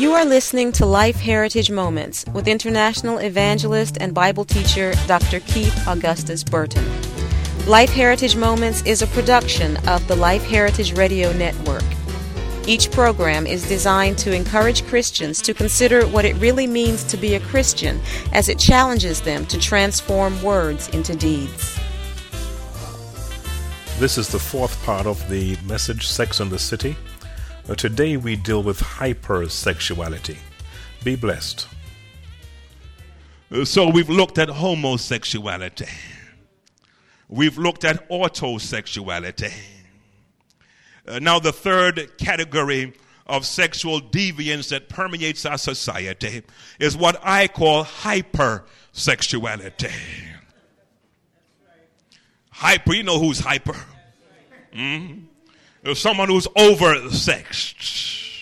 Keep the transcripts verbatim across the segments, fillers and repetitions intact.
You are listening to Life Heritage Moments with international evangelist and Bible teacher Doctor Keith Augustus Burton. Life Heritage Moments is a production of the Life Heritage Radio Network. Each program is designed to encourage Christians to consider what it really means to be a Christian as it challenges them to transform words into deeds. This is the fourth part of the message, Sex and the City. Uh, today we deal with hypersexuality. Be blessed. So we've looked at homosexuality. We've looked at autosexuality. Uh, now the third category of sexual deviance that permeates our society is what I call hypersexuality. Hyper, you know who's hyper? Mm-hmm. Someone who's over-sexed.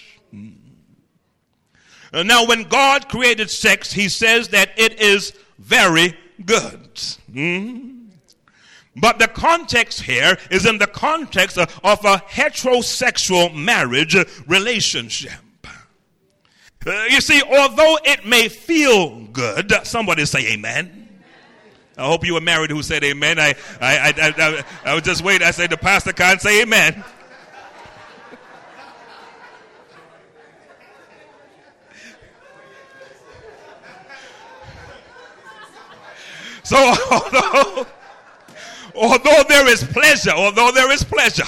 Mm. Now when God created sex, he says that it is very good. Mm. But the context here is in the context of, of a heterosexual marriage relationship. Uh, you see, although it may feel good, somebody say amen. I hope you were married who said amen. I I I, I, I was just waiting. I said the pastor can't say amen. So although, although there is pleasure, although there is pleasure,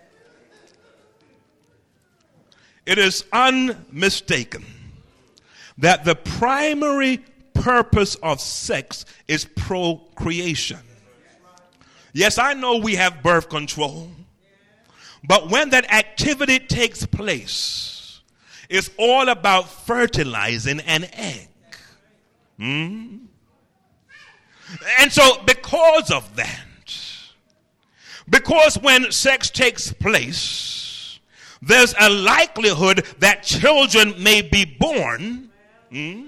it is unmistaken that the primary purpose of sex is procreation. Yes, I know we have birth control, but when that activity takes place, it's all about fertilizing an egg. Hmm? And so because of that, because when sex takes place, there's a likelihood that children may be born. Hmm?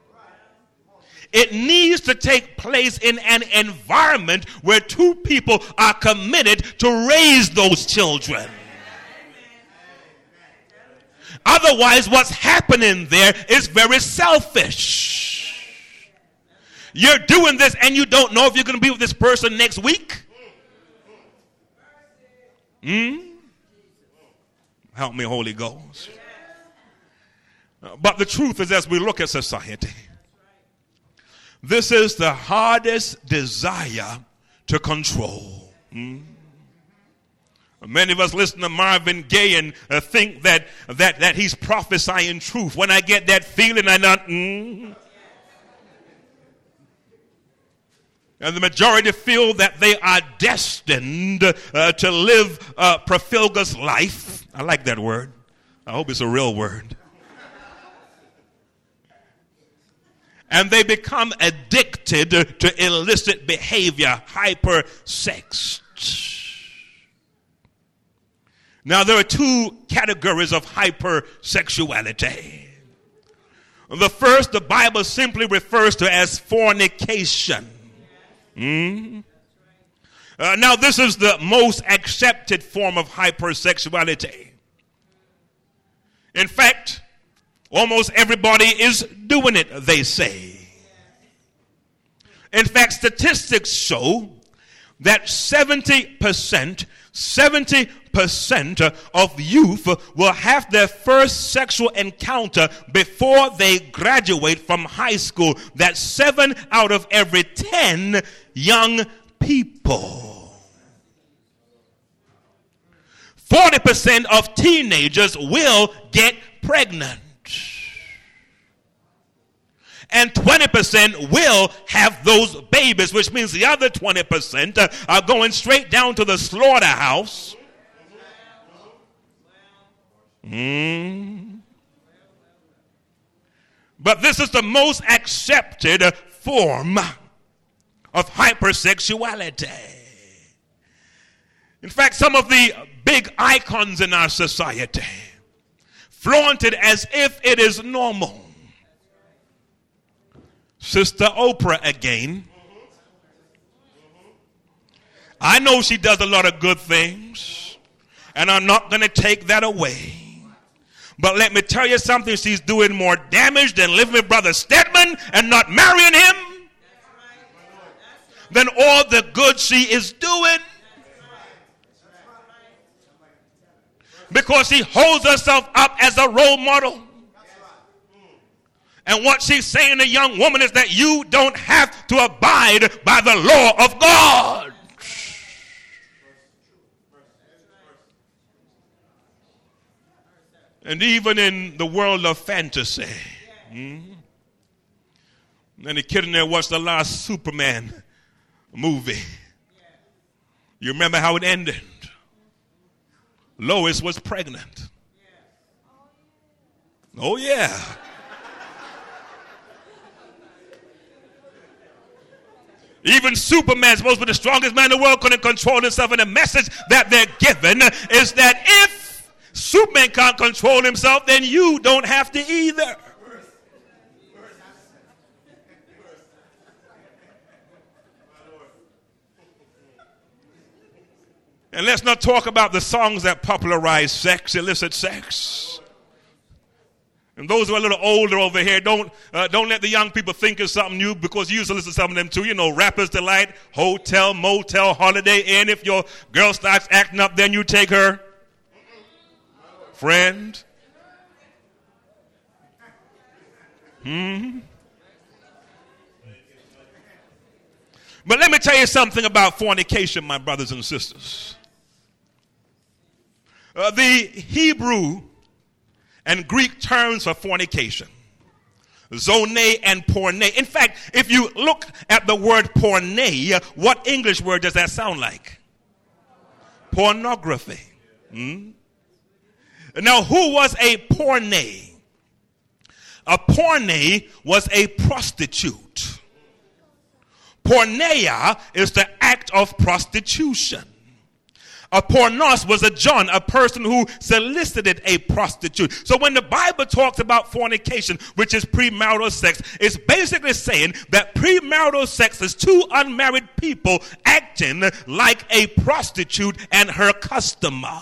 It needs to take place in an environment where two people are committed to raise those children. Otherwise, what's happening there is very selfish. You're doing this and you don't know if you're going to be with this person next week. Hmm? Help me, Holy Ghost. But the truth is, as we look at society, this is the hardest desire to control. Hmm? Many of us listen to Marvin Gaye and uh, think that, that that he's prophesying truth. When I get that feeling, I not. Mm. And the majority feel that they are destined uh, to live uh, profilgus life. I like that word. I hope it's a real word. And they become addicted to illicit behavior, hypersex. Now, there are two categories of hypersexuality. The first, the Bible simply refers to as fornication. Mm. Uh, now, this is the most accepted form of hypersexuality. In fact, almost everybody is doing it, they say. In fact, statistics show that seventy percent, seventy percent of youth will have their first sexual encounter before they graduate from high school. That's seven out of every ten young people. forty percent of teenagers will get pregnant. And twenty percent will have those babies, which means the other twenty percent are going straight down to the slaughterhouse. Mm. But this is the most accepted form of hypersexuality. In fact, some of the big icons in our society flaunt it as if it is normal. Sister Oprah again. I know she does a lot of good things, and I'm not going to take that away. But let me tell you something, she's doing more damage than living with Brother Stedman and not marrying him than all the good she is doing. Because she holds herself up as a role model. And what she's saying to young woman is that you don't have to abide by the law of God. And even in the world of fantasy, mm, and the kid in there watched the last Superman movie. You remember how it ended? Lois was pregnant. Oh, yeah. Even Superman, supposed to be the strongest man in the world, couldn't control himself. And the message that they're given is that if Superman can't control himself, then you don't have to either. And let's not talk about the songs that popularize sex, illicit sex. And those who are a little older over here, don't uh, don't let the young people think it's something new, because you used to listen to some of them too. You know, Rapper's Delight, Hotel, Motel, Holiday Inn. If your girl starts acting up, then you take her. Friend. Hmm. But let me tell you something about fornication, my brothers and sisters. Uh, the Hebrew and Greek terms for fornication, zone and porne. In fact, if you look at the word porne, what English word does that sound like? Pornography. Hmm? Now, who was a porne? A porne was a prostitute. Porneia is the act of prostitution. A pornos was a John, a person who solicited a prostitute. So when the Bible talks about fornication, which is premarital sex, it's basically saying that premarital sex is two unmarried people acting like a prostitute and her customer.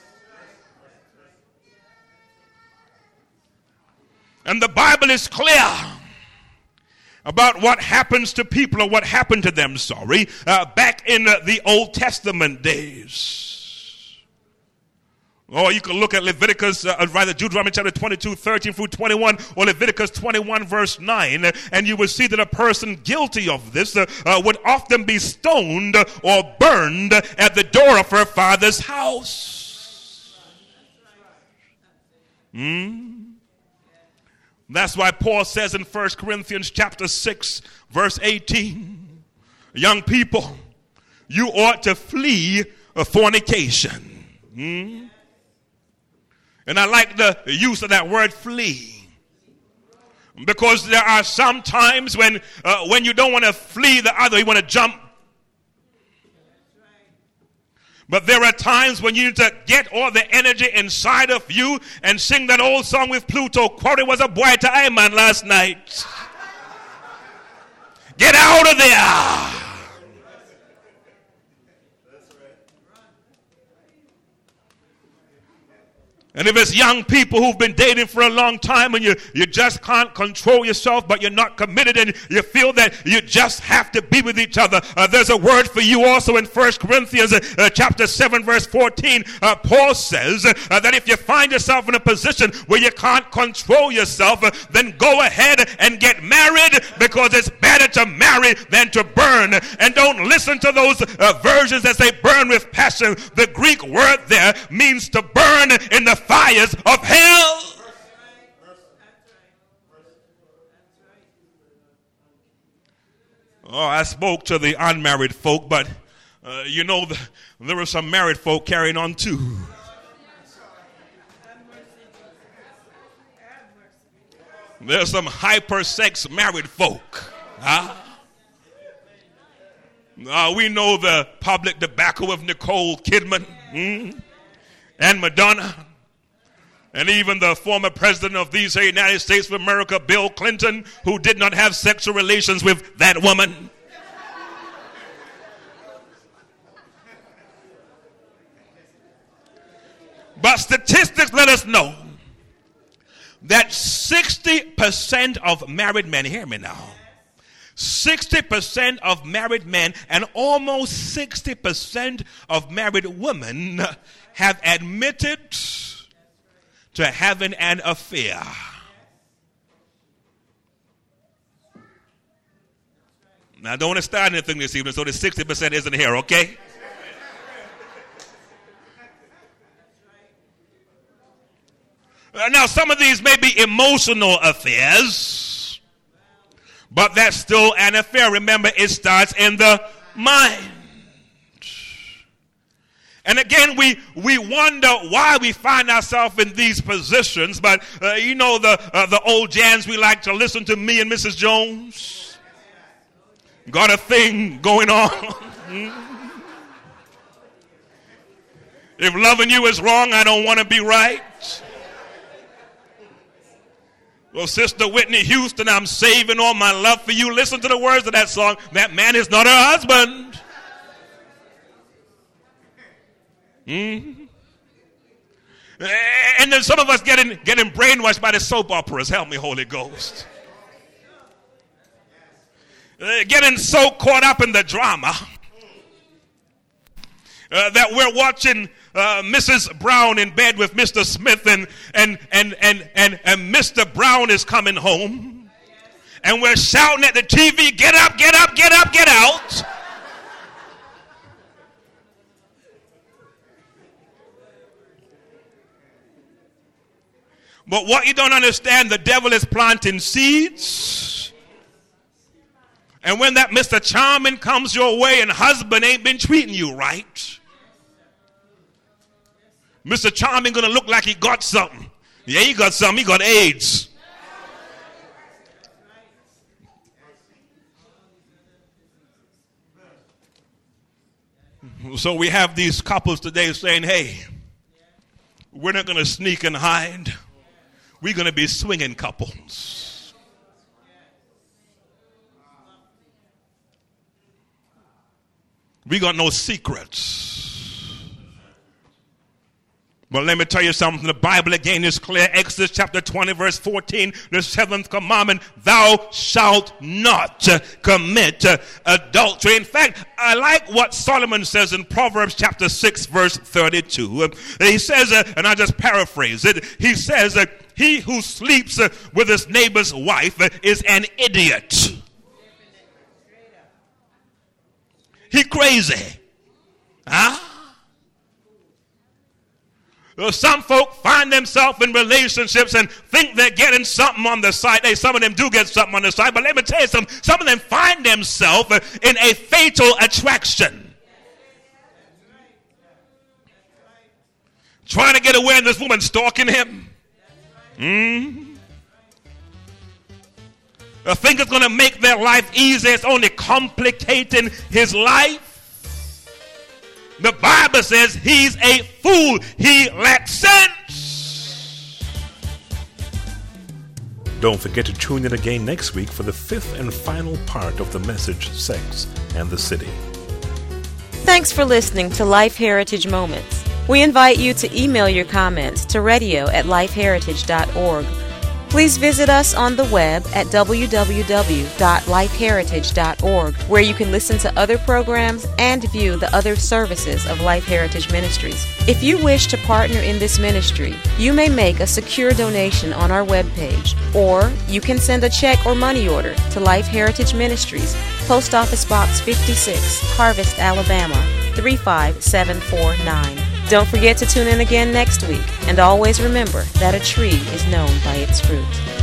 And the Bible is clear about what happens to people, or what happened to them, sorry, uh, back in uh, the Old Testament days. Or you can look at Leviticus, uh, rather Deuteronomy chapter twenty-two, thirteen through twenty-one, or Leviticus twenty-one, verse nine, and you will see that a person guilty of this uh, uh, would often be stoned or burned at the door of her father's house. Hmm? That's why Paul says in First Corinthians chapter six, verse eighteen, young people, you ought to flee fornication. Hmm? And I like the use of that word flee, because there are some times when, uh, when you don't want to flee the other, you want to jump. But there are times when you need to get all the energy inside of you and sing that old song with Pluto. Quarry was a boy to I man last night. Get out of there. And if it's young people who've been dating for a long time and you, you just can't control yourself, but you're not committed and you feel that you just have to be with each other, uh, there's a word for you also in First Corinthians uh, uh, chapter seven, verse fourteen. Uh, Paul says uh, that if you find yourself in a position where you can't control yourself, uh, then go ahead and get married, because it's better to marry than to burn. And don't listen to those uh, versions that say burn with passion. The Greek word there means to burn in the fires of hell. Oh, I spoke to the unmarried folk, but uh, you know, the, there were some married folk carrying on too. There's some hyper-sex married folk. Huh? Uh, we know the public debacle of Nicole Kidman mm, and Madonna. And even the former president of these United States of America, Bill Clinton, who did not have sexual relations with that woman. But statistics let us know that sixty percent of married men, hear me now, sixty percent of married men and almost sixty percent of married women have admitted to having an affair. Now, I don't want to start anything this evening, so the sixty percent isn't here, okay? Uh, now, some of these may be emotional affairs, but that's still an affair. Remember, it starts in the mind. And again, we, we wonder why we find ourselves in these positions, but uh, you know the, uh, the old jams we like to listen to, me and Missus Jones. Got a thing going on. If loving you is wrong, I don't want to be right. Well, Sister Whitney Houston, I'm saving all my love for you. Listen to the words of that song. That man is not her husband. Mm-hmm. And then some of us getting, getting brainwashed by the soap operas. Help me, Holy Ghost. Uh, getting so caught up in the drama uh, that we're watching uh, Missus Brown in bed with Mister Smith, and and, and and and and Mister Brown is coming home, and we're shouting at the T V, "Get up, get up, get up, get out." But what you don't understand, the devil is planting seeds. And when that Mister Charming comes your way and husband ain't been treating you right, Mister Charming gonna look like he got something. Yeah, he got something. He got AIDS. So we have these couples today saying, hey, we're not gonna sneak and hide. We're gonna be swinging couples. We got no secrets. But let me tell you something. The Bible again is clear. Exodus chapter twenty, verse fourteen, the seventh commandment, thou shalt not commit adultery. In fact, I like what Solomon says in Proverbs chapter six, verse thirty-two. He says, and I just paraphrase it, he says, he who sleeps with his neighbor's wife is an idiot. He crazy. Huh? Well, some folk find themselves in relationships and think they're getting something on the side. Hey, some of them do get something on the side, but let me tell you something. Some of them find themselves in a fatal attraction. Trying to get away, and this woman stalking him. Mm-hmm. I think it's going to make their life easier. It's only complicating his life. The Bible says he's a fool. He lacks sense. Don't forget to tune in again next week for the fifth and final part of the message, Sex and the City. Thanks for listening to Life Heritage Moments. We invite you to email your comments to radio at lifeheritage dot org. Please visit us on the web at w w w dot life heritage dot org, where you can listen to other programs and view the other services of Life Heritage Ministries. If you wish to partner in this ministry, you may make a secure donation on our webpage, or you can send a check or money order to Life Heritage Ministries, Post Office Box fifty-six, Harvest, Alabama, three five seven four nine. Don't forget to tune in again next week, and always remember that a tree is known by its fruit.